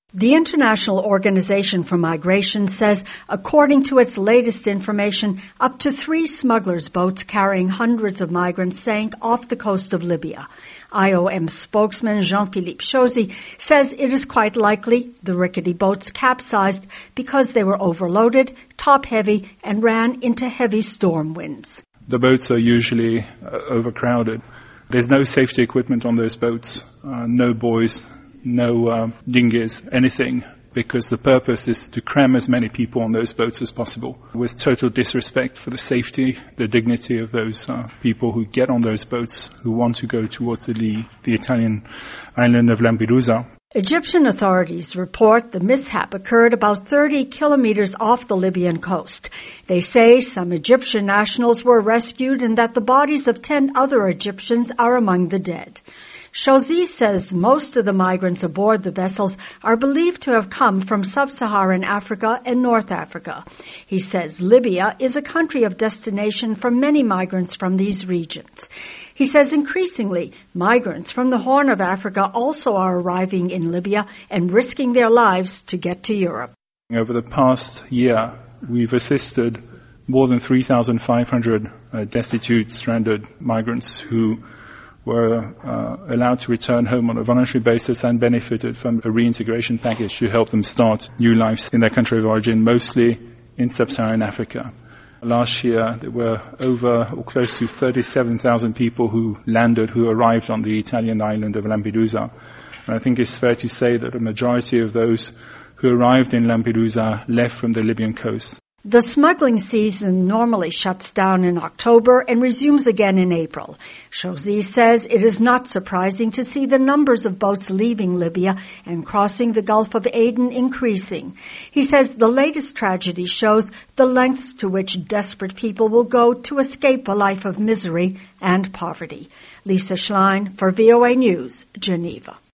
The International Organization for Migration says, according to its latest information, up to 3 smugglers' boats carrying hundreds of migrants sank off the coast of Libya. IOM spokesman Jean-Philippe Chauzy says it is quite likely the rickety boats capsized because they were overloaded, top-heavy, and ran into heavy storm winds. The boats are usually overcrowded. There's no safety equipment on those boats, no buoys, no dinghies, anything, because the purpose is to cram as many people on those boats as possible, with total disrespect for the safety, the dignity of those people who get on those boats, who want to go towards the Italian island of Lampedusa. Egyptian authorities report the mishap occurred about 30 kilometers off the Libyan coast. They say some Egyptian nationals were rescued and that the bodies of 10 other Egyptians are among the dead. Chauzy says most of the migrants aboard the vessels are believed to have come from sub-Saharan Africa and North Africa. He says Libya is a country of destination for many migrants from these regions. He says increasingly, migrants from the Horn of Africa also are arriving in Libya and risking their lives to get to Europe. Over the past year, we've assisted more than 3,500 destitute, stranded migrants who were allowed to return home on a voluntary basis and benefited from a reintegration package to help them start new lives in their country of origin, mostly in sub-Saharan Africa. Last year, there were over or close to 37,000 people who arrived on the Italian island of Lampedusa. And I think it's fair to say that a majority of those who arrived in Lampedusa left from the Libyan coast. The smuggling season normally shuts down in October and resumes again in April. Chauzy says it is not surprising to see the numbers of boats leaving Libya and crossing the Gulf of Aden increasing. He says the latest tragedy shows the lengths to which desperate people will go to escape a life of misery and poverty. Lisa Schlein for VOA News, Geneva.